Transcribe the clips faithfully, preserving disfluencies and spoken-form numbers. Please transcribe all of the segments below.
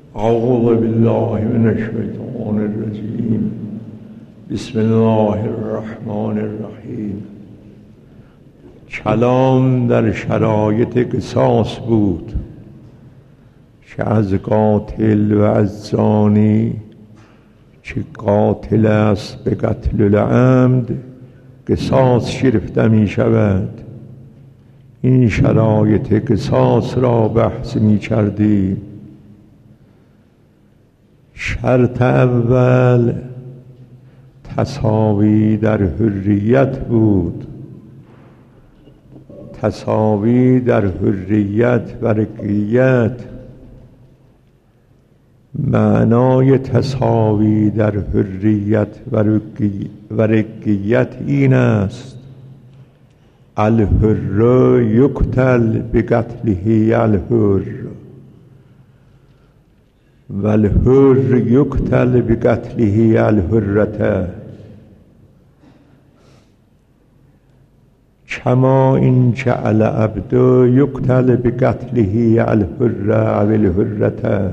اعوذ بالله من الشیطان الرجیم. بسم الله الرحمن الرحیم. کلام در شرایط قصاص بود، چه از قاتل و از زانی، چه قاتل است به قتل العمد قصاص گرفته می شود. این شرایط قصاص را بحث می کردیم. شرط اول تساوی در حریت بود. تساوی در حریت و رقیت. معنای تساوی در حریت و رقیت این است: الحر یقتل بقتله الحر و الحر یقتل بقتله الحرة، کما اینکه العبد یقتل بقتله الحر او الحرة.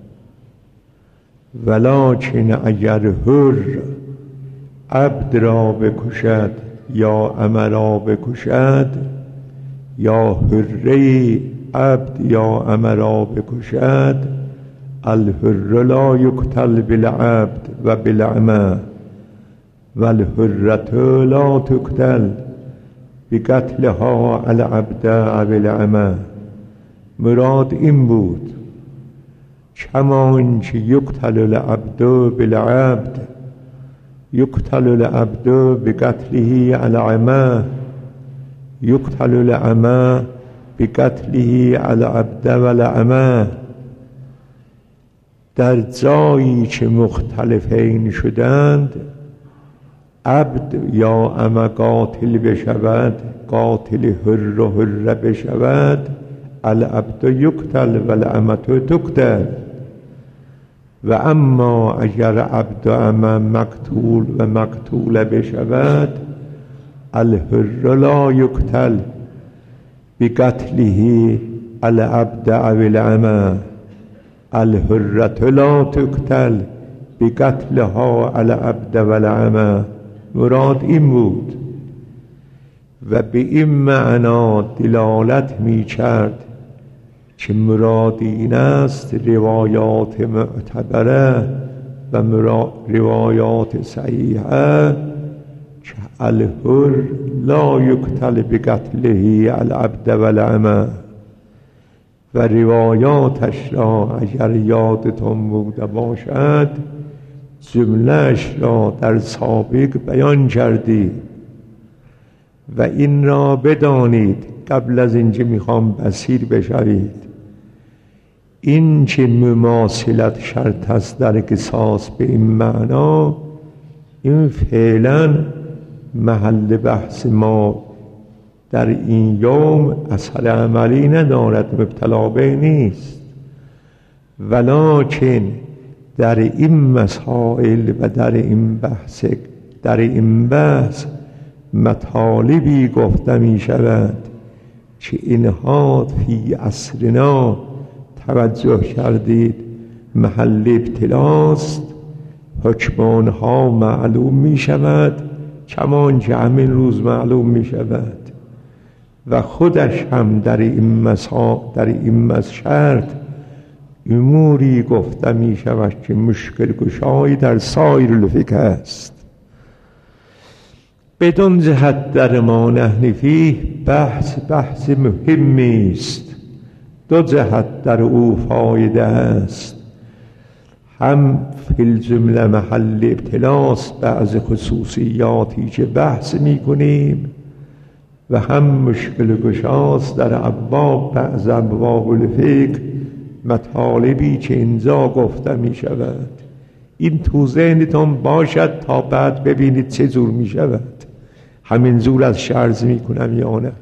ولکن اگر حر عبد را بکشد یا امه را بکشد، یا حره عبد یا امه را بکشد، الحر لا یقتل بالعبد و بالامه و الحرة لا تقتل بقتلها العبد او الامه. مراد این بود: کما اینکه یقتل العبد بالعبد، یقتل العبد بقتله الامه، یقتل الامه بقتله العبد و الامه. در جایی که مختلفین شدند، عبد یا امه قاتل بشود، قاتل حر و حره بشود، العبد یقتل و الامه تقتل. و اما اگر عبد و امه مقتول و مقتوله بشود، الحر لا یقتل بقتله العبد او الامه، الحرة لا تقتل بقتلها العبد و الامه. مراد این بود و به این معنا دلالت می کرد که مراد این است روایات معتبره و روایات صحیحه که الحر لا یقتل بقتله العبد و الامه. و روایاتش را اگر یادتون بوده باشد، جملهش را در سابق بیان کردی. و این را بدانید قبل از اینکه میخوام بصیر بشوید، این که مماثلت شرط است در قصاص به این معنا، این فعلا محل بحث ما در این یوم اثر عملی ندارد، مبتلا به نیست. ولکن در این مسائل و در این بحث در این بحث مطالبی گفته می شود که اینها فی عصرنا توجه کردید محل ابتلاست. حکمانها معلوم می شود کمان که همین روز معلوم می شود. و خودش هم در این مسا در این مسشرط اموری گفته می شود که مشکل گشایی در سایر الفقه است. بدون جهت در ما نحن فیه بحث بحث مهمی است. دو جهت در او فایده است: هم فی الجمله محل ابتلاست بعض خصوصیاتی که بحث می کنیم، و هم مشکل گشاست در ابواب بعض ابواب الفقه مطالبی که اینجا گفته می شود. این تو ذهنتان باشد تا بعد ببینید چه جور می شود. همین جور از شرز می کنم یا نه.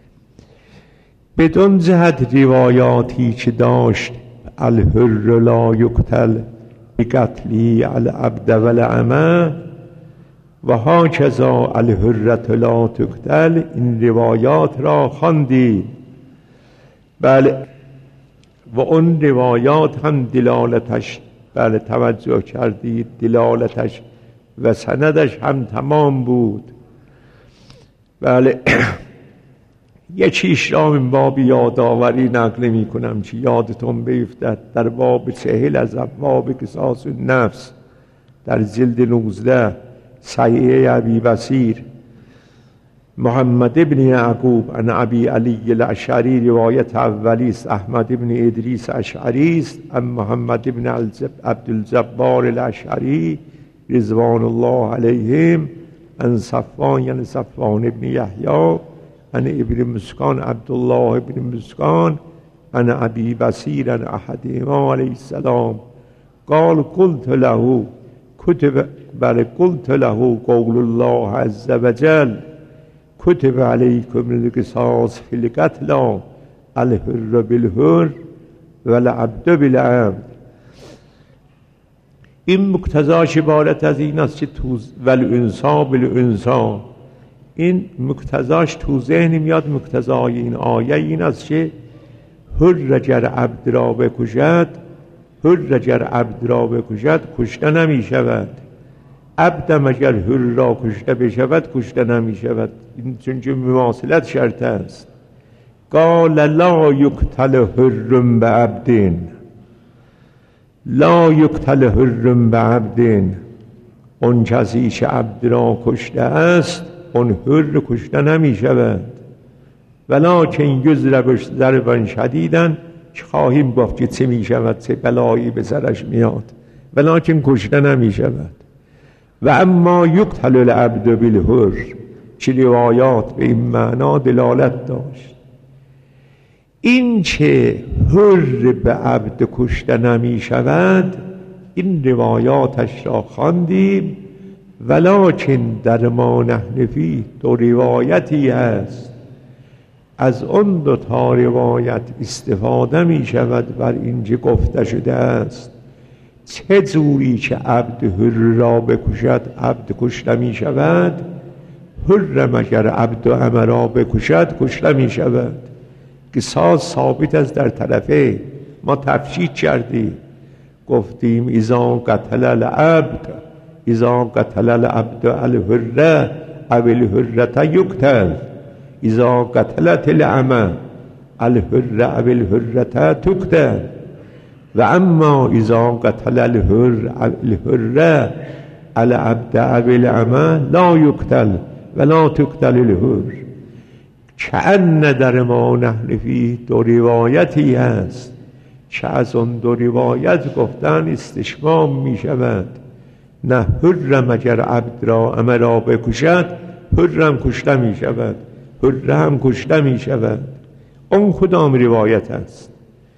بدون جهت روایاتی که داشت الحر لا یقتل بقتلی العبد و الامه و هاکذا الحرة لا تقتل، این روایات را خواندید. بله، و اون روایات هم دلالتش، بله توجه کردید، دلالتش و سندش هم تمام بود. بله یه چیش را من باب یادآوری نقل می کنم چی یادتون بیفتد. در باب چهل از ابواب قصاص النفس در جلد نوزده صحیح ابی بصیر محمد ابن یعقوب عن ابی علی الاشعری روایت اولی است، احمد ابن ادریس اشعری است، عن محمد ابن عبدالجبار الاشعری رضوان الله علیهم، عن صفوان یعنی صفوان ابن یحیی، عن ابن مسکان عبدالله ابن مسکان، عن ابی بصیر عن احدهما علیه السلام قال قلت له کتب بل قلت له قول الله عز وجل کتب علیکم القصاص فی القتلی الحر بالحر والعبد بالعبد. این مقتضاش عبارت از این است که توز والانثی بالانثی، این مقتضاش تو ذهن میاد. مقتضای این آیه این است که حر گر عبد را بکشد، حر گر عبد را بکشد کشته نمی شود، عبدم اگر حر را کشته بشود کشته نمی شود. این چون مواصلت شرط است. قال لا یقتل حر بعبد، لا یقتل حر بعبد، اون کسی که عبد را کشته است اون حر کشته نمی شود. ولکن یضرب ضربا شدیدا، که خواهیم گفت که چه می شود، چه بلایی به سرش میاد، ولکن کشته نمی شود. و اما یقتل العبد بالحر، چه روایات به این معنا دلالت داشت. این که حر به عبد کشته نمی شود این روایاتش را خواندیم، ولکن در ما نحن فیه دو روایتی است. از اون دو تا روایت استفاده می شود بر اینجا گفته شده است چه جوری که عبد حر را بکشد عبد کشته می شود، حر مگر عبد و امه را بکشد کشته می شود. قصاص ثابت است در طرفه. ما تفصیل کردیم گفتیم اذا قتل العبد، اذا قتل العبد الحر او الحرة یقتل، اذا قتلت الامه الحر او الحرة تقتل. و اما اذا قتل الحر الحر العبد او الامه لا یقتل ولا تقتل الحر. کأن در ما نحن فیه دو روایتی هست که از اون دو روایت گفتن استشمام می شود. نه حر مگر عبد را امه را بکشد حر هم کشته می شود، حر هم کشته می شود. اون کدام روایت است؟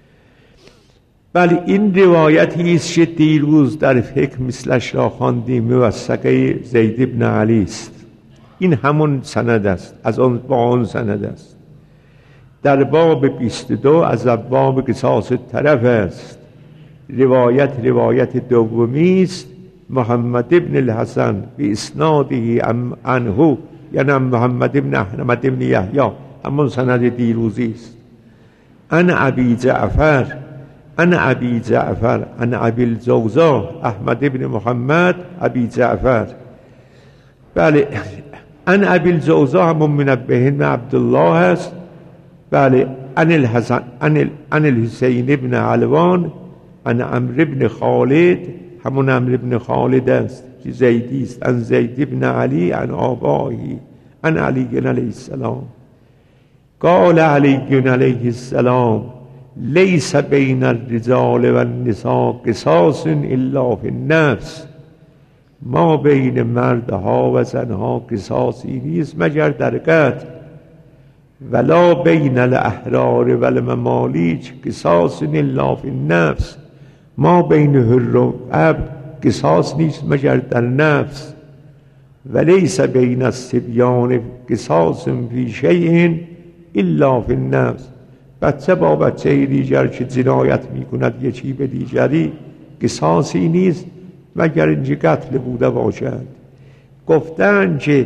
بله این روایتی است که دیروز در فقه مثلش را خواندیم، موثقه زید بن علی است. این همون سند است، از اون با اون سند است. در باب بیست و دو از ابواب قصاص طرف است. روایت روایت دومی است، محمد ابن الحسن به اسناده عنه، یعنی محمد ابن احمد ابن یحیی، همون سند دیروزی است. عن ابی جعفر، عن ابی جعفر عن ابی الجوزا احمد ابن محمد ابی جعفر. بله عن ابی الجوزا همون منبه ابن عبدالله است. بله عن الحسن عن الحسین ابن علوان عن عمرو ابن خالد، همون عمرو ابن خالد است که زیدی است، عن زید ابن علی عن آبائه عن علی علیه السلام قال علی علیه السلام لیس بین الرجال و النساء قصاص الا فی النفس. ما بین مردها و زنها قصاصی نیست مگر در قتل. ولا بین الاحرار و الممالیک قصاص الا فی النفس. ما بین حر و عبد قصاص نیست مگر در نفس. ولیس بین الصبیان قصاص فی شیء الا فی النفس. بچه با بچه دیگر که جنایت می کند یکی به دیگری قصاصی نیست مگر اینجا قتل بوده باشد. گفتن که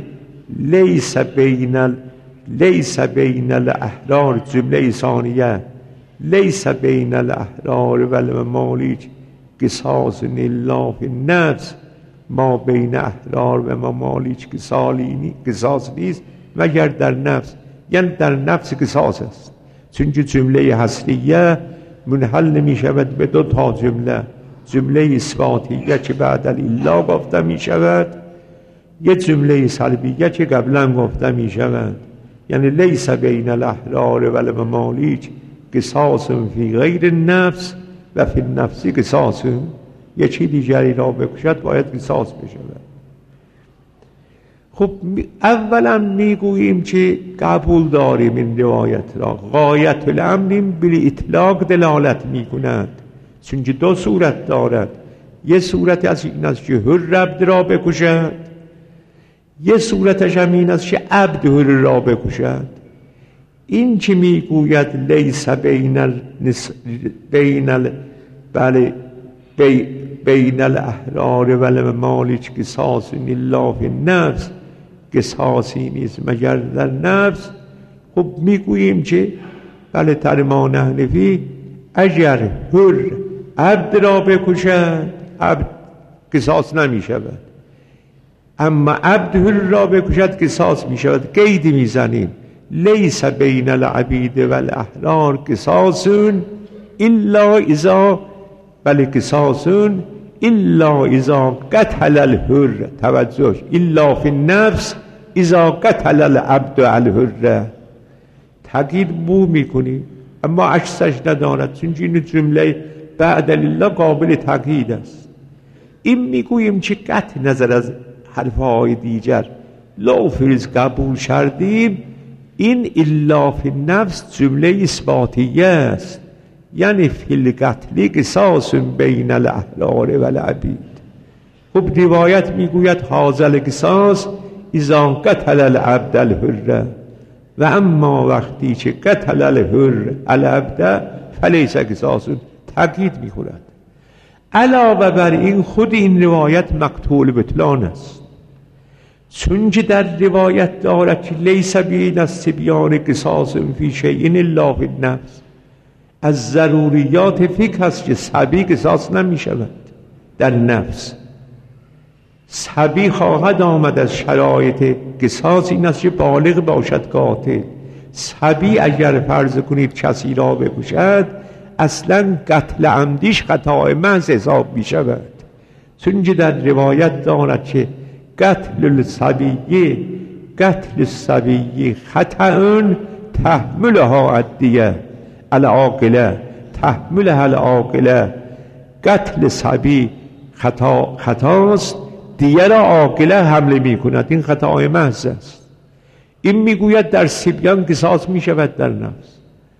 لیس بین ال... لیس بین الاحرار، جمله ثانیه، لیس بین الاحرار و الممالیک قصاص الا فی النفس، ما بین احرار و ممالیک قصاص نیست مگر در نفس، یعنی در نفس قصاص است. چون جمله حصریه منحل نمی شود به دو تا جمله، جمله اثباتیه که بعد الا گفته می شود، یه جمله سلبیه که قبلا گفته می شود. یعنی لیس بین الاحرار و الممالیک قصاص فی غیر النفس و فی النفس قصاص، یه چی دیگری را بکشد باید قصاص بشود. خب اولا میگوییم که قبول داریم این روایت را، غایت الامر بی اطلاق دلالت میکند، چون دو صورت دارد، یه صورت از این است که حر عبد را بکشد، یه صورتش هم این است که عبد حر را بکشد. این که میگوید لیس بین النس... بین ال... بله بی... بین الاحرار و الممالیک قصاص الا فی النفس، قصاصی نیست مگر در نفس. خب میگوییم که بله در ما حنفی اگر حر عبد را بکشد عبد قصاص نمی شود، اما عبد حر را بکشد قصاص می شود. قیدی میزنیم لیس بین العبید و الاحرار قصاص الا اذا، بله قصاص الا اذا قتل الحر، توجه، الا فی النفس اذا قتل العبد الحر، تقیید بو میکنیم اما عکسش ندارد، چون این جمله بعد الا قابل تقیید است. این میگوییم که قطع نظر از حرفهای دیگر لو فرض قبول شردیم، این الا فی النفس جمله اثباتیه است، یعنی فی القتل قصاص بین الاحرار و العبید. خب روایت میگوید هذا القصاص اذا قتل العبد الحر، و اما وقتی که قتل الحر العبد فلیس قصاص، تاکید میخورد. علاوه بر این خود این روایت مقتول بطلان است، چون که در روایت دارد که لیس بین الصبیان قصاص فی شیء الا فی النفس، از ضروریات فقه است که صبی قصاص نمی شود در نفس. صبی خواهد آمد از شرایط قصاص این است که بالغ باشد قاتل. صبی اگر فرض کنید کسی را بکشد اصلا قتل عمدیش خطای محض حساب می شود، چون که در روایت دارد که قتل الصبی قتل الصبی خطأ تحملها الدیه العاقله تحملها العاقله، قتل صبی خطا خطاست، دیه را عاقله حمله می کند، این خطای محض است. این میگوید در صبیان قصاص می شود در نفس.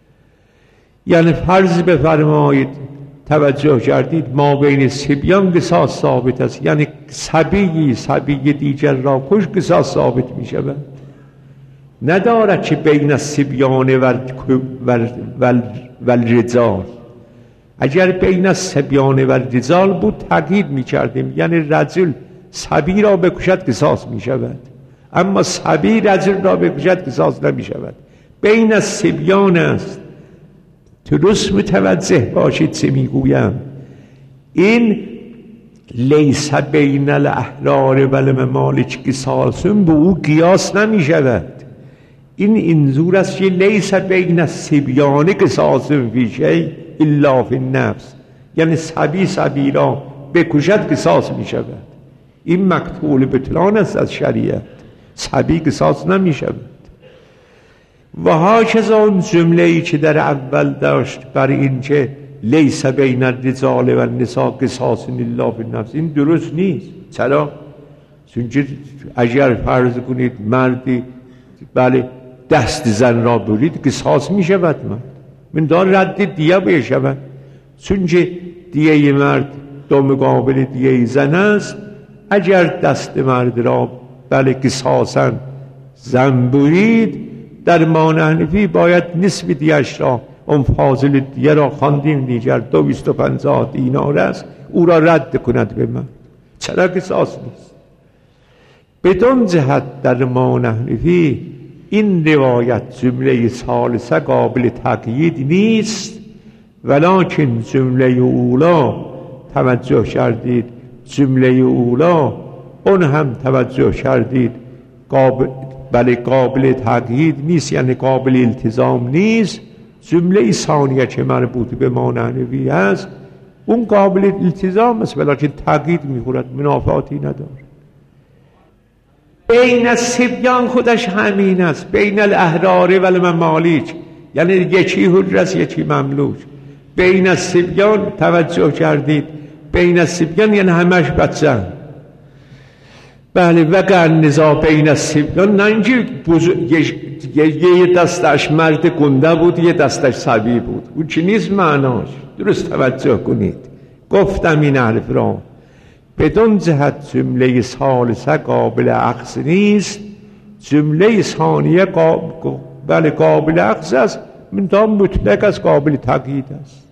یعنی فرض بفرمایید، توجه کردید، ما بین صبیان قصاص ثابت است، یعنی صبی صبی دیگر را کش قصاص ثابت می شود، ندارد که بین الصبیان و الرجال. اگر بین الصبیان و الرجال بود تاکید می کردیم، یعنی رجل صبی را بکشد قصاص می شود، اما صبی رجل را بکشد قصاص نمی شود. بین الصبیان است. درست متوجه باشید چه میگویم. این لیس بین الاحرار و الممالیک قصاص به او قیاس نمی شود. این اینجور است که لیس بین الصبیان قصاص فی شیء الا فی النفس، یعنی صبی صبی را بکشد قصاص می شود. این مقتول بطلان است از شریعت، صبی قصاص نمی شود. و هاکذا اون جمله ای که در اول داشت بر این که لیس بین الرجال و النساء قصاص الا فی النفس، این درست نیست. چرا؟ چون اگر فرض کنید مردی بله دست زن را برید قصاص می شود، مرد من دار رد دیه بشود، چون که دیه مرد دو مقابل دیه زن است. اگر دست مرد را بله قصاصا زن برید، در ما حنفی باید نصف دیهش را، اون فاضل دیه را خواندیم دیگر دویست و پنجاه دینار است، او را رد کند به من. چرا قصاص نیست؟ بدون جهت در ما حنفی این روایت جمله ثالثه قابل تقیید نیست، ولکن جمله اولا توجه کردید، جمله اولا اون هم توجه کردید قابل بله قابل تغییر نیست، یعنی قابل التزام نیست. جمله ثانیه که مربوط به مانوی هست اون قابل التزام است، ولی تغییر میخورد، منافاتی نداره. بین الصبیان خودش همین است، بین الاحرار و الممالیک، یعنی یکی حر است یکی مملوک. بین الصبیان توجه کردید، بین الصبیان یعنی همش بچه. بله وقع نزاع بین الصبیان، نه اینکه یه دستش مرد گنده بود یه دستش صبی بود، اون چی نیست معناش. درست توجه کنید، گفتم این حرف را بدون جهت جمله ثالثه قابل عکس نیست، جمله ثانیه قابل بله قابل عکس است، من تا مطلق از قابل تقیید است.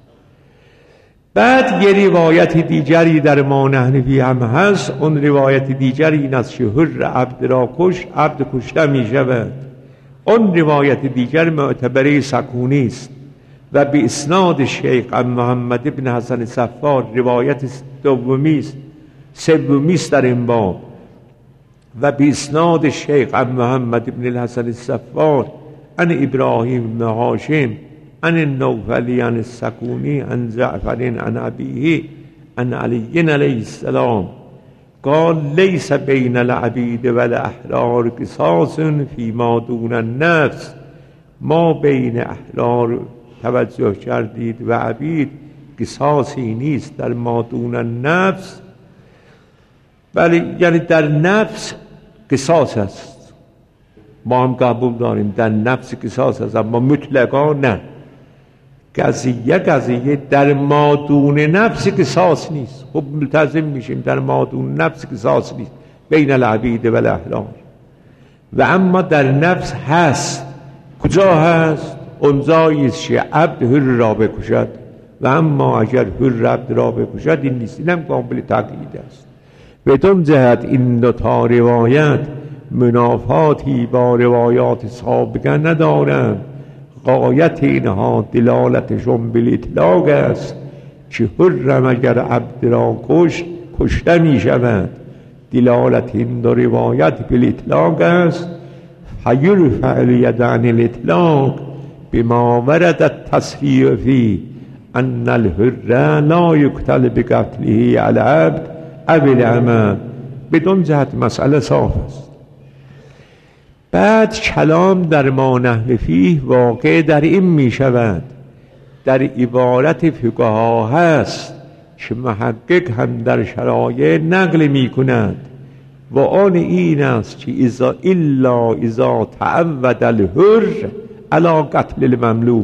بعد یه روایت دیگری در ما نحنفی هم هست، اون روایت دیگری این است که حر عبد را کش عبد کشته می شود. اون روایت دیگر معتبره سکونی است و به اسناد شیخ محمد بن حسن صفار روایت دومی است سومی است در این باب، و به اسناد شیخ محمد بن الحسن صفار عن ابراهیم بن هاشم عن النوفلی عن السکونی عن جعفر عن ابیه عن علی علیه السلام قال لیس بین العبید و الاحرار قصاص فیما دون النفس. ما بین احرار توجه کردید و عبید قصاصی نیست در ما دون النفس، بله یعنی در نفس قصاص است، ما هم قبول داریم در نفس قصاص است، اما مطلقا نه. قضیه قضیه در مادون نفس قصاص نیست. خب ملتزم میشیم در مادون نفس قصاص نیست بین العبید و الاحرار، و اما در نفس هست. کجا هست؟ اونجایی است که عبد حر را بکشد، و اما اگر حر عبد را بکشد این نیست، این هم قابل تقیید است. بدون جهت این دو تا روایت منافاتی با روایات سابقه ندارند. غایت اینها دلالتشون به اطلاق است که حرم اگر عبد را کشت کشته می شود. دلالت این دو روایت به اطلاق است. فیرفع الید عن الاطلاق بما ورد التصریح فی ان الحر لا یقتل بقتله العبد او العمد. بدون جهت مسئله صاف است. بعد کلام در ما نحنفی واقع در این می شود، در عبارت فقها هست که محقق هم در شرایع نقل می کند، و آن این است که اذا الا اذا تعود الحر علی قتل المملوک.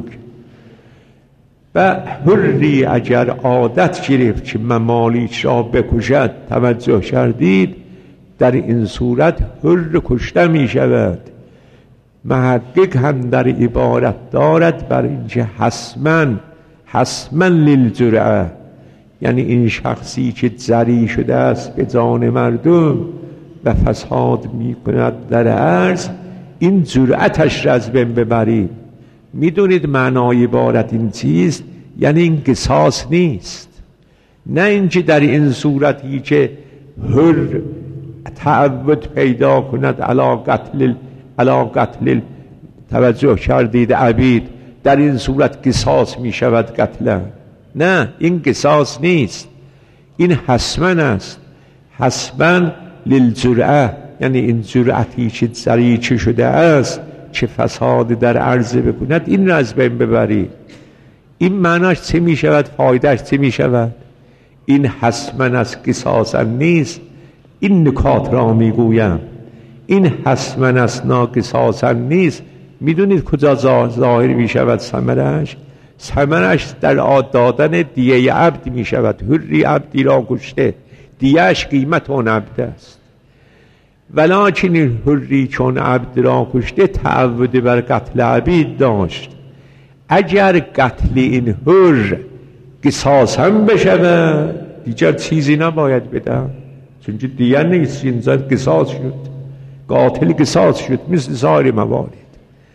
و حری اگر عادت گرفت که ممالیک را بکشد، توجه کردید، در این صورت حر کشته می شود. محقق هم در عبارت دارد بر اینکه حسما حسما للجرعه، یعنی این شخصی که جری شده است به جان مردم و فساد می کند در عرض، این جرأتش را از بین ببرید. میدونید معنای عبارت این چیست؟ یعنی این قصاص نیست، نه اینکه در این صورتی که حر تعود پیدا کند علا قتل علا قتل توجه کردید عبید، در این صورت قصاص می شود قتل. نه، این قصاص نیست، این حسما است. حسما للجرعه، یعنی این جرأتی که زریچه شده است چه فساد در عرضه بکند، این را از بین ببرید. این معناش چه می شود؟ فایدهش چه می شود؟ این حسما از قصاصا نیست. این نکات را می گویم. این حسما از ناقصاصا نیست. میدونید کجا ظاهر می شود ثمرش؟ ثمرش در آد دادن دیه عبد می شود. حری عبدی را کشته، دیهش قیمت اون عبد است. ولکن این حری چون عبد را کشته تعود بر قتل عبید داشت. اگر قتل این حر قصاص هم بشود، دیگر چیزی نباید بدم، چون دیگه نیست، اینجا قصاص شد، قاتل قصاص شد مثل سایر موارد.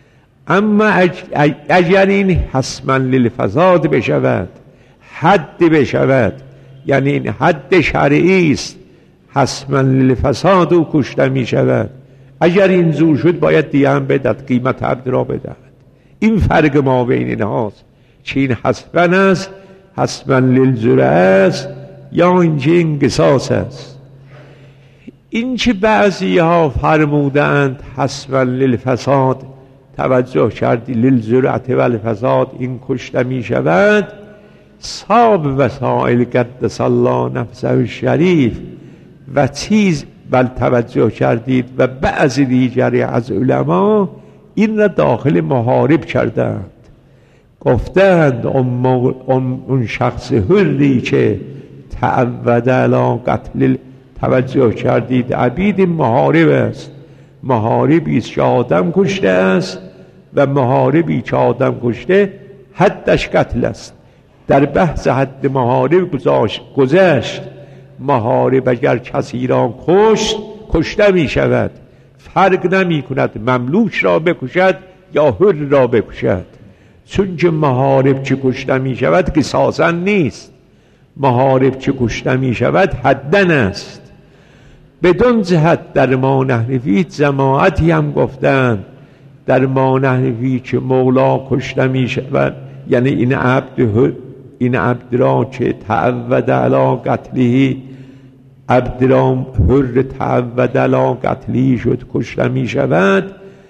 اما اگر این حسما للفساد بشود، حد بشود، یعنی این حد شرعی است، حسما للفساد او کشته می شود. اگر این زور شد باید دیگه هم بدهد، قیمت عبد را بدهد. این فرق ما بین اینهاست، چه این حسبا است، حسبا للزرع است، یا اینجا این قصاص است. این چه بعضی ها فرمودند حسبا للفساد، توجه کردی، للزرعت و الفساد، این کشته می شود. صاحب وسائل قدس الله نفسه شریف و چیز بل توجه کردید و بعضی دیگری از علما این را داخل محارب کردند. گفتند اون شخص حری که تعود علی قتل، توجه کردید، عبید محارب است. محاربی است که آدم کشته است و محاربی که آدم کشته حدش قتل است. در بحث حد محارب گذشت. محارب اگر کسی را کشت، کشته می شود، فرق نمی کند مملوک را بکشد یا حر را بکشد، چون که محارب چه کشته می شود قصاصا نیست. محارب چه کشته می شود حدن است. بدون جهت در ما نحنفی جماعتی هم گفتن در ما نحنفی که مولا کشته می شود، یعنی این عبد این عبد را که تعود علی قتلی، عبد را حر تعود علی قتلی شد، کشته می شود.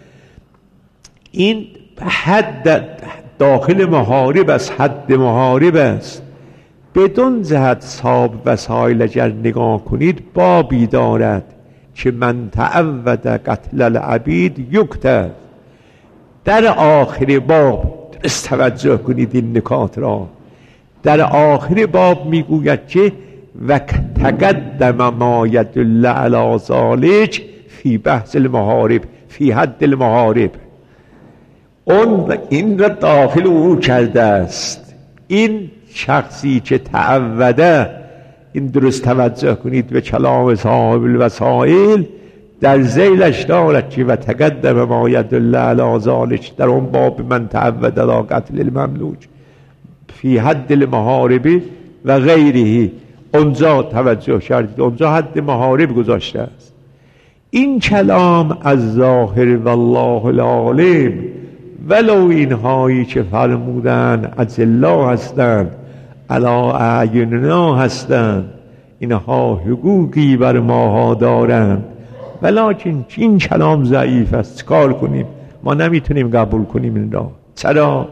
این حد داخل محارب است، حد محارب است. بدون جهت صاحب وسائل اگر نگاه کنید بابی دارد که من تعود قتل العبید یقتل. در آخر باب توجه کنید این نکات را. در آخر باب میگوید که و تقدم ما یدل علی ذلک فی بحث المحارب فی حد المحارب. اون این را داخل او کرده است. این شخصی که تعوده، این درست توجه کنید به کلام صاحب الوسائل، در ذیلش دارد که و تقدم ما یدل علی ذلک، در اون باب من تعود علی قتل المملوک فی حد المحارب و غیره، اونجا توجه کردید، اونجا حد محارب گذاشته است. این کلام از ظاهر والله العالم، ولو اینهایی که فرمودن اجلا هستند، علا اعیننا هستند، اینها حقوقی بر ماها دارند، ولیکن این کلام ضعیف است. کار کنیم؟ ما نمیتونیم قبول کنیم این را. چرا؟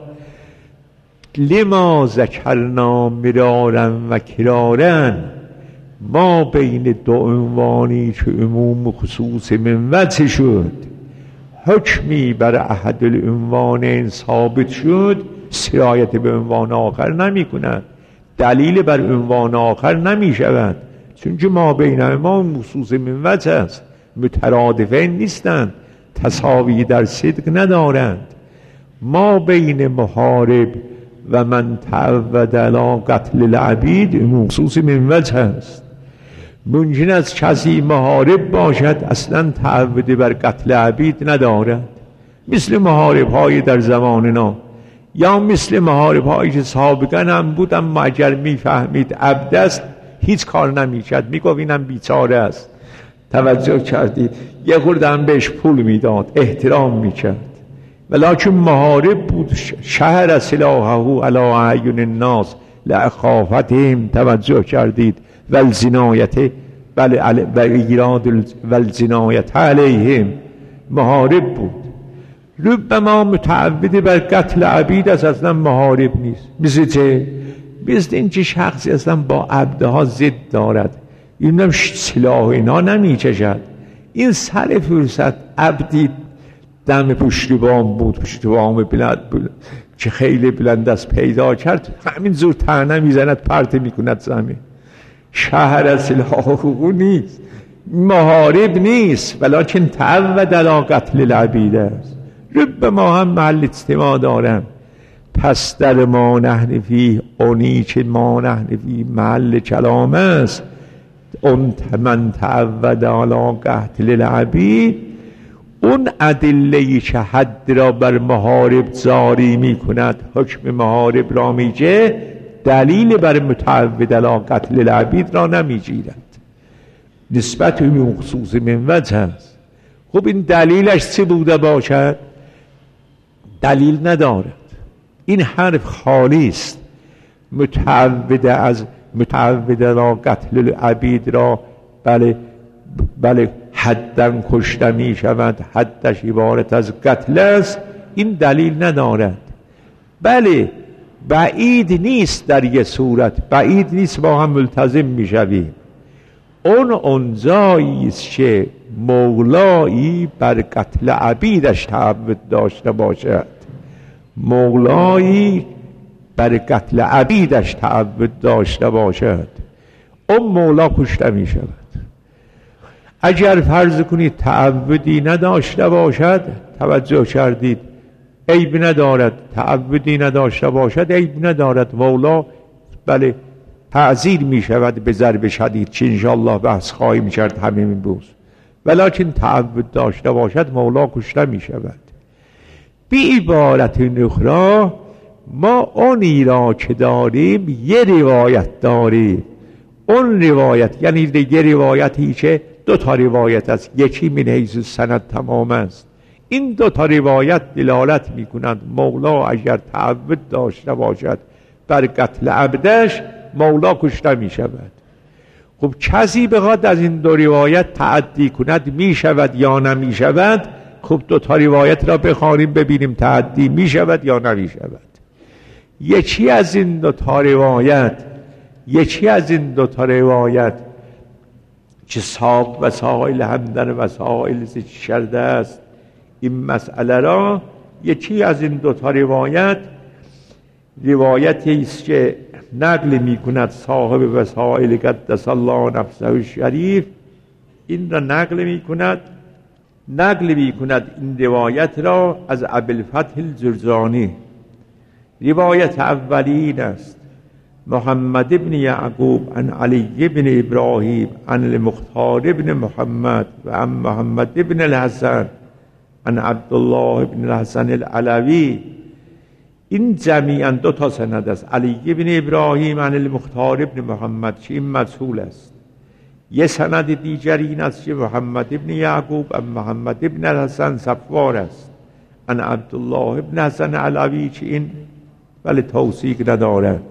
لما ذکرنا مرارا و کرارا، ما بین دو عنوانی که عموم و خصوص من وجه شد، حکمی بر احد العنوانین ثابت شد، سرایت به عنوان آخر نمی کند، دلیل بر عنوان آخر نمی شود، چون که ما بین ما خصوص من وجه است، مترادفین نیستند، تساوی در صدق ندارند. ما بین محارب و من تعود علی قتل العبید خصوص من وجه است. ممکن است کسی محارب باشد اصلا تعود بر قتل عبید ندارد، مثل محارب های در زماننا، یا مثل محارب هایی که سابقا هم بود، اما اگر میفهمید عبد است هیچ کار نمیکرد، میگفت اینم بیچاره است. توجه کردید؟ یه خورده هم بهش پول میداد، احترام میکرد، ولکن محارب بود. شهر سلاحه علی اعین الناس لأخافتهم، توجه کردید؟ والجنایت بل و ایراد والجنایت علیهم، محارب بود. ربما متعود بر قتل عبید است، اصلا محارب نیست. مثل چه؟ مثل این که شخصی اصلا با عبدها ضد دارد، اینم سلاح اینا نمیچشد. این سر فرصت عبدی دم پشت بام بود، پشت بام بلند بود که خیلی بلند است، پیدا کرد، همین زور تنه میزند، پرت میکند زمین. شهر سلاحه نیست، محارب نیست، ولیکن تعود علی قتل العبید است. رب ما هم محل اجتماع دارم. پس در ما نحن فی، اونی که ما نحن فی محل کلام است، اون من تعود علی قتل العبید، اون ادله‌ای که حد را بر محارب جاری می کند، حکم محارب را میجه، دلیل بر متعود علی قتل العبید را نمیگیرد. نسبت اون خصوص من وجه است. خب این دلیلش چه بوده باشد؟ دلیل ندارد. این حرف خالی است. متعود از متعود علی قتل العبید را بله بله حداً کشته می شود، حدش عبارت از قتل است، این دلیل ندارد. بله بعید نیست، در یه صورت بعید نیست با هم ملتزم می شویم. اون اونجایی است که مولایی بر قتل عبیدش تعود داشته باشد، مولایی بر قتل عبیدش تعود داشته باشد، اون مولا کشته می شود. اگر فرض کنید تعودی نداشته باشد، توجه کردید، عیب ندارد. تعودی نداشته باشد عیب ندارد، مولا بله تعزیر می شود به ضرب شدید، چه انشاءالله بحث خواهیم کرد همین روز. ولیکن تعود داشته باشد مولا کشته می شود. بی عبارت اخرى ما اونی را که داریم یه روایت داریم، اون روایت یعنی دیگه روایتی که دو تا روایت است، یکی من حیث سند تمام است. این دو تا روایت دلالت می کنند مولا اگر تعود داشته باشد بر قتل عبدش، مولا کشته می شود. خب کسی بخواد از این دو روایت تعدی کند می شود یا نمی شود؟ خب دو تا روایت را بخوانیم ببینیم تعدی می شود یا نمی شود. یکی از این دو تا روایت یکی از این دو تا روایت که ساق وسائل هم در وسائل ذکر کرده است این مسئله را، یکی از این دو تا روایت روایتی است که نقل می کند صاحب وسائل قدس الله نفسه الشریف، این را نقل می کند نقل می کند این روایت را از ابوالفتح الجرجانی. روایت اولین است محمد ابن یعقوب عن علی ابن ابراهیم عن المختار ابن محمد و عن محمد ابن الحسن عن عبدالله ابن الحسن العلوی. این جمیعا دو تا سند است، علی ابن ابراهیم عن المختار ابن محمد که این مجهول است. یه سند دیگر این است که محمد ابن یعقوب عن محمد ابن الحسن صفوار است، عن عبدالله ابن حسن علوی که این ولی توثیق ندارد.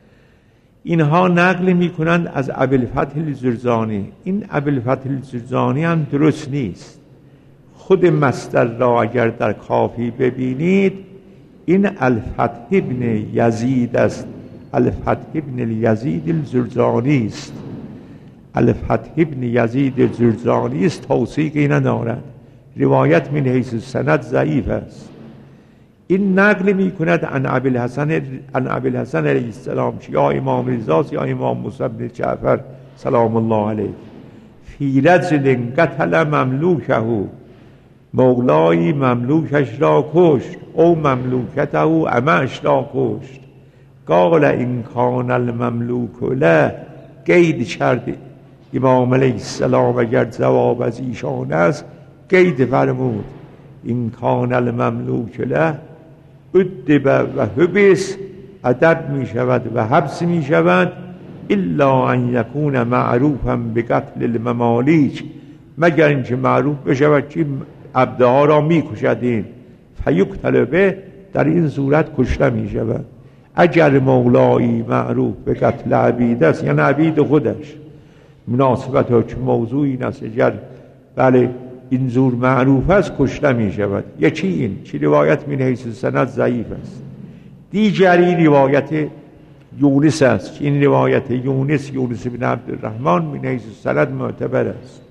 اینها نقل می کنند از ابوالفتح الجرجانی. این ابوالفتح الجرجانی هم درست نیست. خود مصدر را اگر در کافی ببینید این الفتح ابن یزید است، الفتح ابن یزید الجرجانی است، الفتح ابن یزید الجرجانی است، توثیقی ندارد. روایت من حیث سند ضعیف است. این نقل می کند عن ابوالحسن عن ابوالحسن علیه السلام، یا امام رضا یا امام موسی بن جعفر سلام الله علیه، فی رجل قتل مملوکه، مولای مملوکش را کشت، او مملوکته امش را کشت. قال این کان المملوک له، قید کرد امام علیه السلام اگر جواب از ایشان است قید فرمود این کان المملوک له ادب و حبس، ادب می شود و حبس می شود، الا ان یکون معروفا بقتل الممالیک، مگر اینکه معروف بشود که عبدها را می کشدین، فیقتل به، در این صورت کشته می شود. اگر مولایی معروف به قتل عبید است یعنی عبید خودش، مناسبت ها که موضوع این است اگر بله این زور معروف است کشته می شود. یکی این چی روایت من حیث سند ضعیف است. دیگری روایت یونس است، این روایت یونس یونس بن عبدالرحمن من حیث سند معتبر است.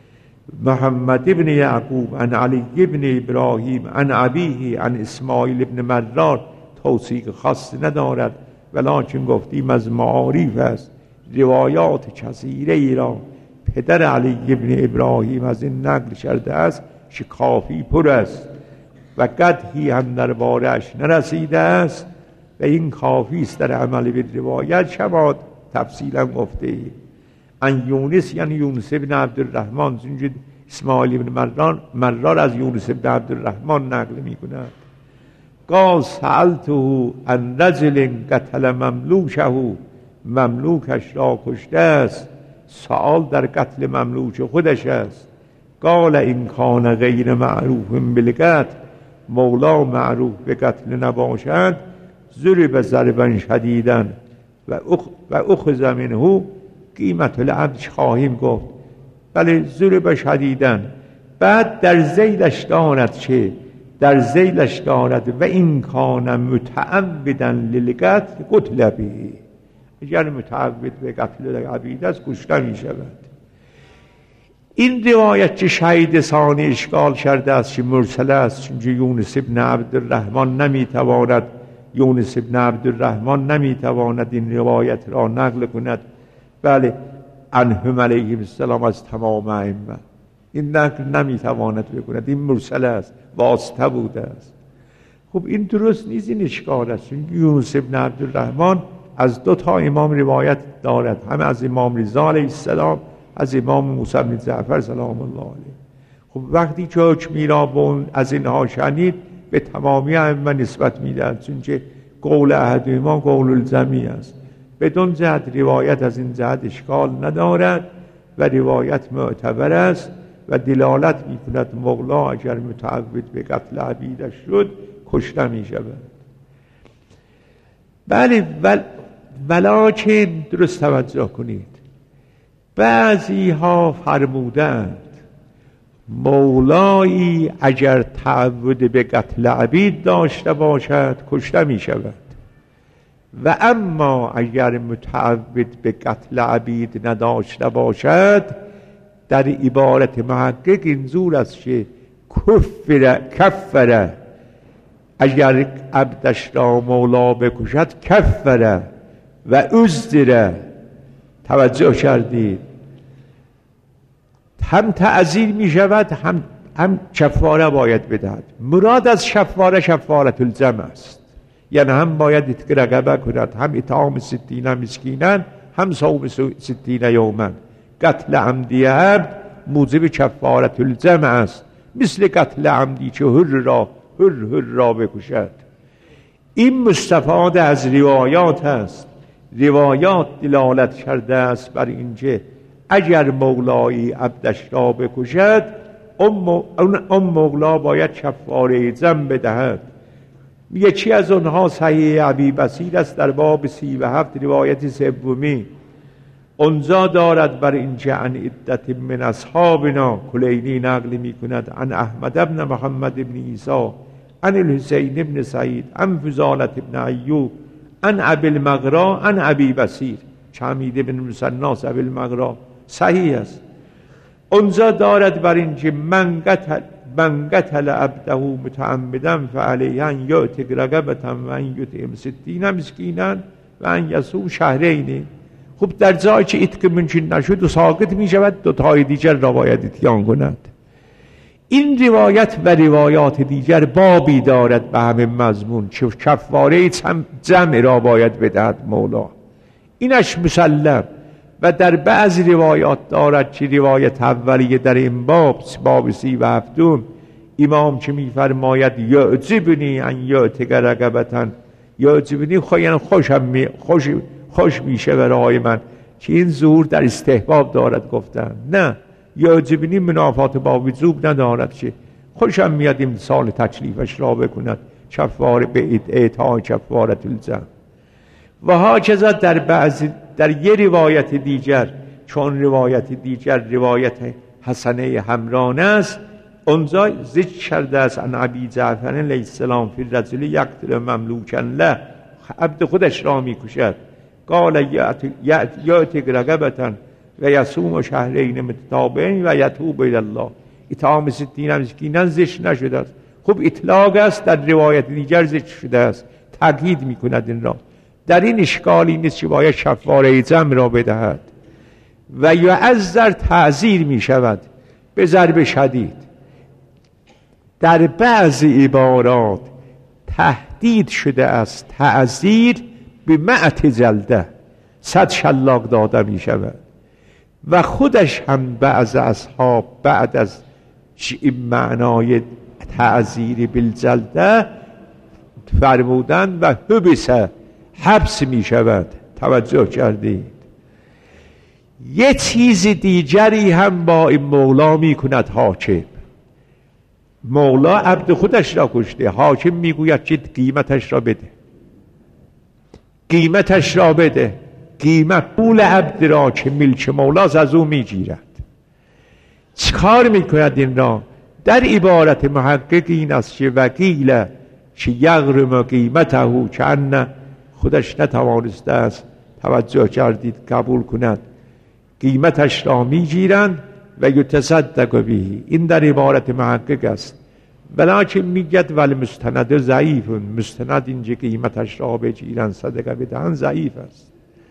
محمد ابن یعقوب عن علی ابن ابراهیم عن ابیه عن اسماعیل ابن مرار توثیق خاص ندارد، ولکن گفتیم از معارف است. روایات کثیره ای را پدر علی ابن ابراهیم از این نقل کرده است که کافی پر است و قدحی هم در بارش نرسیده است و این کافی است در عمل به روایت، کما تفصیلا گفته ایم. ان یونس یعنی یونس ابن عبدالرحمن، اسماعیل بن مران مرار از یونس بن عبدالرحمن نقل می کند. قال سألته عن رجل قتل مملوکه، مملوکش را کشته است. سوال در قتل مملوک خودش است. قال این کان غیر معروف بالقتل، مولا معروف به قتل نباشد، ضرب ضربا شدیدا و و اخذ منه قیمت العبد. خواهیم گفت بله ضرب شدیدا، بعد در ذیلش دارد چه؟ در ذیلش دارد و این کان متعبدا للقتل قتل به، اگر متعبد به قتل عبید است کشته می شود. این روایت که شهید ثانی اشکال کرده است که مرسل است، چون یونس ابن عبدالرحمن نمیتواند یونس ابن عبدالرحمن نمیتواند این روایت را نقل کند. بله عنهم علیهم السلام از تمام ائمه این نقل نمیتواند بکند، این مرسل است، واسطه بوده است. خب این درست نیست، این اشکال است، چون یونس ابن عبدالرحمن از دو تا امام روایت دارد، هم از امام رضا علیه السلام، از امام موسی بن جعفر سلام الله علیه. خب وقتی که حکمی را از اینها شنید به تمامی ائمه نسبت میدهد، چون که قول احد ما قول الجمی است. بدون جهت روایت از این جهت اشکال ندارد و روایت معتبر است و دلالت میکند مولا اگر متعبد به قتل عبیدش شد کشته میشود. بله ول... ولکن درست توجه کنید، بعضی ها فرمودند مولایی اگر تعبد به قتل عبید داشته باشد کشته می شود، و اما اگر متعبد به قتل عبید نداشته باشد، در عبارت محقق اینجور است که کفر کفره، اگر عبدش را مولا بکشد کفره و ازدره. توجه کردید، هم تعزیر می شود هم هم کفاره باید بدهد. مراد از کفاره کفارة الجمع است، یعنی هم باید اتق رقبه کند، هم اطعام ستین مسکینا، هم صوم ستین یوما. قتل عمدی عبد موجب کفارة الجمع است، مثل قتل عمدی که هر را هر هر را بکشد. این مستفاد از روایات است. روایات دلالت کرده است بر اینکه اگر مولایی عبدش را بکشد، اون مولا باید کفاره جمع بدهد. یکی از آنها صحیح ابی بصیر است در باب سی و هفت روایت سومی. اونجا دارد بر اینکه عن عدت من اصحابنا، کلینی نقل می کند عن احمد ابن محمد ابن عیسی عن الحسین ابن سعید عن فضالة ابن ایوب عن ابی المغرا عن ابی بصیر، حمید ابن مسناس ابی المغرا صحیح است. اونجا دارد بر اینکه من قتل من قتل عبده متعمدا فعلیه ان یعتق رقبة و ان یطعم ستین مسکینا و ان یصوم شهرین. خب در جایی که اتق ممکن نشد و ساقط می شود، دو تای دیگر را باید اتیان کند. این روایت و روایات دیگر بابی دارد به همین مضمون که کفاره جمع را باید بدهد مولا. اینش مسلم. و در بعض روایات دارد که روایت اولیه در این باب باب سی و هفتم امام که میفرماید یعجبنی ان یعتق رقبة، یعجبنی خواهی خوشم می خوش خوش میشه برای من که این ظهور در استحباب دارد گفتن. نه، یعجبنی منافات با وجوب ندارد که خوشم میاد امسال تکلیفش را بکند، کفاره به اعطاء کفارة الجمع. و هاکذا در بعض در یه روایت دیگر، چون روایت دیگر روایت حسنه همران است، اونجا ذکر کرده است ان ابی جعفر علیه السلام فی الرجل یقتل مملوکا له، عبد خودش را میکشد. قال یعتق رقبة و یصوم شهرین متتابعین و یتوب الی الله. اطعام ستین مسکینا ذکر نشده است. خب اطلاق است، در روایت دیگر ذکر شده است، تاکید میکند این را. در این اشکالی نیست که باید کفاره جمع را بدهد. و یعذر تعذیر می شود به ضرب شدید. در بعض عبارات تهدید شده است تعذیر به مئت جلده، صد شلاق داده می شود. و خودش هم بعض اصحاب بعد از این معنای تعزیر بالجلده فرمودند و حبس حبس می شود. توجه کردید؟ یه چیز دیگری هم با این مولا می کند حاکم. مولا عبد خودش را کشته، حاکم می گوید که قیمتش را بده، قیمتش را بده. قیمت پول عبد را که ملک مولاست از او می گیرد. چیکار می کند این را؟ در عبارت محقق این است که وکیل که یغرم قیمته که ان خودش نتوانسته است، توجه کردید، قبول کند، قیمتش را می گیرند و یتصدق به. این در عبارت محقق است، ولیکن میگد ولی مستند ضعیف، مستند اینجا قیمتش را بگیرند صدقه بدهند ضعیف است.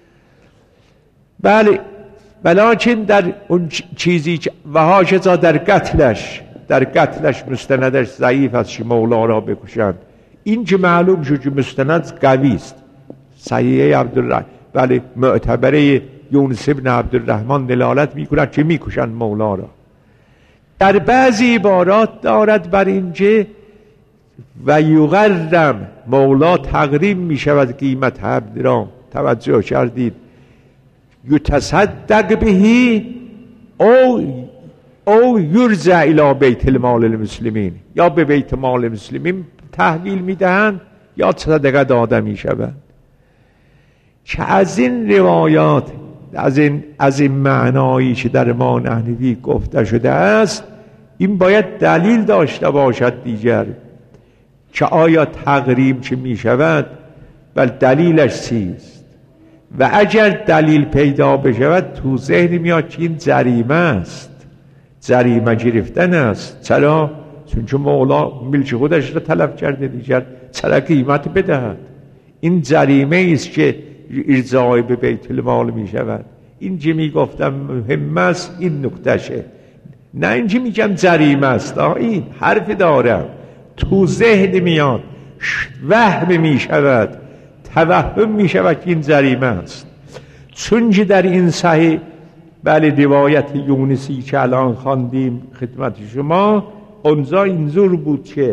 بله، ولیکن در اون چیزی و هاشزا در قتلش در قتلش مستندش ضعیف است که مولا را بکشند. این که معلوم شد که مستند قوی است، صحیح عبدالرحمن، بله، معتبره یونس ابن عبدالرحمن دلالت میکند که میکشند مولا را. در بعضی عبارات دارد بر اینجا و یغرم، مولا تغریم میشود قیمت عبد را. توجه کردید؟ یتصدق بهی او او یرجع الی بیت المال المسلمین، یا به بیت مال المسلمین تحویل میدهند یا صدقه داده میشود. که از این روایات، از این از این معنایی که در ما نحوی گفته شده است، این باید دلیل داشته باشد دیگر که آیا تغریم چه می شود و دلیلش چیست. و اگر دلیل پیدا بشود تو ذهن میاد که این جریمه است، جریمه گرفتن است. چرا؟ چون که مولا ملک خودش را تلف کرده دیگر، چرا قیمت بدهد؟ این جریمه است که ارجاع به بیت المال می شود. این چه می گفتم مهم است، این نکتشه، نه اینجا میگم جریمه است. این حرف دارم، تو ذهن میاد، وهم میشود، توهم میشود که این جریمه است. چون که در این صحیح، بله، روایت یونسی که الان خواندیم خدمت شما، اونجا اینجور بود که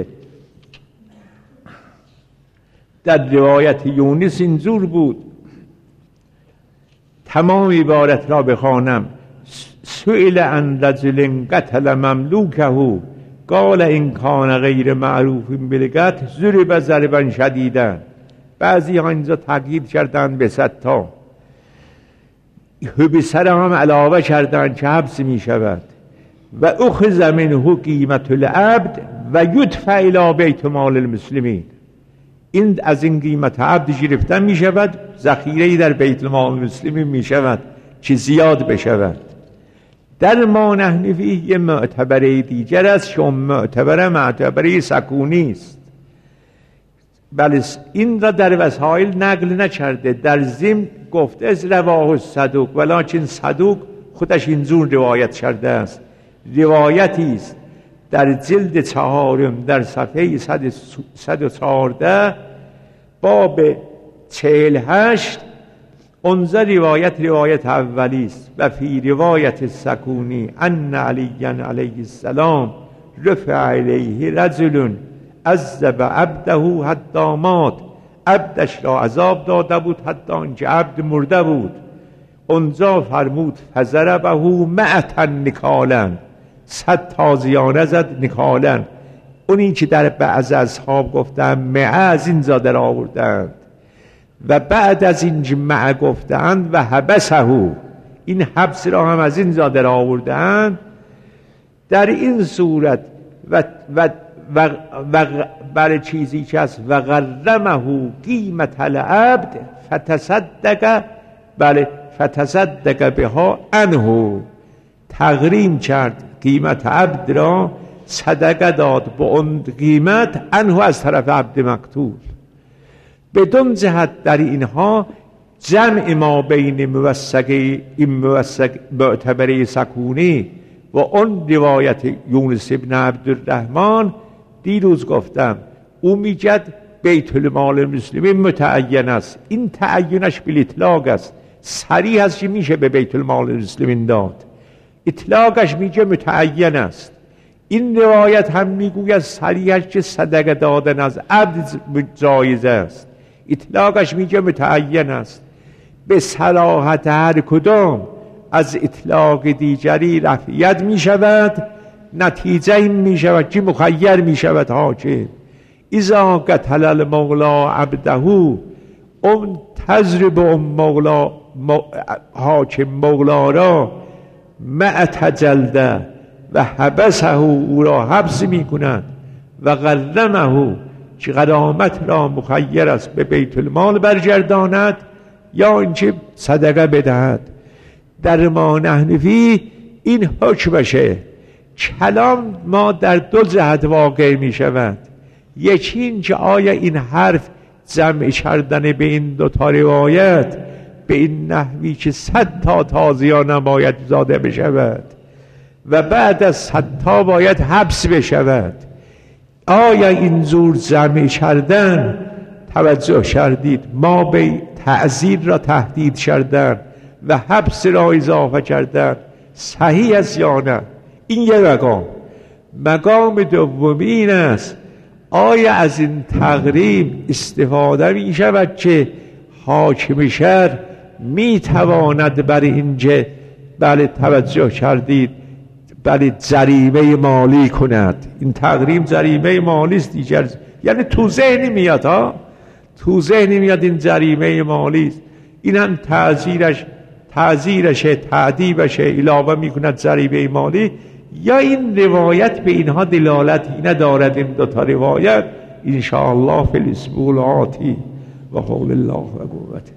در روایت یونس اینجور بود، تمام عبارت را بخوانم: سئل عن رجل قتل مملوکه قال ان کان غیر معروف بالقتل ضرب ضربا شدیدا. بعضی ها اینجا تغییر کردن به صد تا، حبسه هم علاوه کردن که حبس می شود. و اخذ منه قیمت العبد و یدفع الی بیت مال المسلمین. این از این قیمت عبد گرفتن می شود، ذخیره‌ای در بیت مال المسلمین می شود که زیاد بشود. در ما نحنفی یه معتبره دیگر است که اون معتبره معتبره سکونی است. بله، این را در وسائل نقل نکرده، در ضمن گفته از رواه صدوق، ولیکن صدوق خودش اینجور روایت کرده است. روایتی است در جلد چهارم در صفحه صد و چهارده باب چهل و هشت، اونجا روایت روایت اولی است. و فی روایت سکونی ان علی علیه السلام رفع علیه رجل عذب عبده حتی مات، عبدش را عذاب داده بود حتی اینکه عبد مرده بود. اونجا فرمود فضربه مئتا نکالا، صد تازیانه زد نکالا. اونی که در بعض اصحاب گفتن مئه از این زاده را آوردند و بعد از این مع گفتند و حبسه، این حبس را هم از این زاده را آوردند. در این صورت و و و, و بر چیزی که است و غرمه قیمت العبد فتصدق، بله، فتصدق بها عنه، تغریم کرد قیمت عبد را، صدقه داد با اون قیمت عنه، از طرف عبد مقتول. بدون جهت در اینها جمع ما بین موثقه این موثق معتبره سکونی و اون روایت یونس ابن عبدالرحمن دیروز گفتم، او میگد بیت المال المسلمین متعین است. این تعینش بالاطلاق است، صریح است که میشه به بیت المال المسلمین داد، اطلاقش میگه متعین است. این روایت هم میگوید صریحش که صدقه دادن از عبد جایز است، اطلاقش میگه متعین است. به صراحت هر کدام از اطلاق دیگری رفعیت میشود، نتیجه این میشود که مخیر میشود حاکم. اذا قتل المولا عبده ام تضرب ام مولا حاکم مولا را مع تجلده و حبسه او را حبس میکند و غرمه که غرامت را مخیر است به بیت المال برگرداند یا اینکه صدقه بدهد. در ما نحنفی این حکمشه. کلام ما در دو جهت واقع می شود. یکی این که آیا این حرف جمع کردن به این دو تا روایت به این نحوی که صد تا تازیه نباید زاده بشود و بعد از صد تا باید حبس بشود، آیا این زور جمع کردن توجه کردید ما به تعزیر را تهدید کردن و حبس را اضافه کردن صحیح است یا نه؟ این یه مقام. مقام دومی این است آیا از این تقریب استفاده می شود که حاکم شهر می تواند بر اینجا بله توجه کردید بله جریمه مالی کند؟ این تقریب جریمه مالی است دیگر، یعنی تو ذهن میاد ها، تو ذهن میاد این جریمه مالی است. این هم تعزیرش تعزیرشه تعدیبشه علاوه میکند جریمه مالی، یا این روایت به اینها دلالتی ندارد؟ این دو تا روایت ان شاء الله فی الاسبوع الآتی و حول الله و قوته.